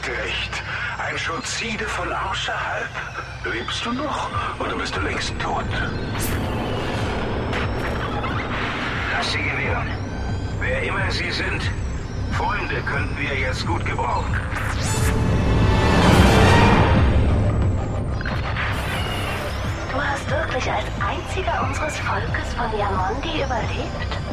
nicht recht. Ein Schutzide von außerhalb? Lebst du noch oder bist du längst tot? Lass sie gewähren. Wer immer sie sind, Freunde könnten wir jetzt gut gebrauchen. Du hast wirklich als einziger unseres Volkes von Yamondi überlebt?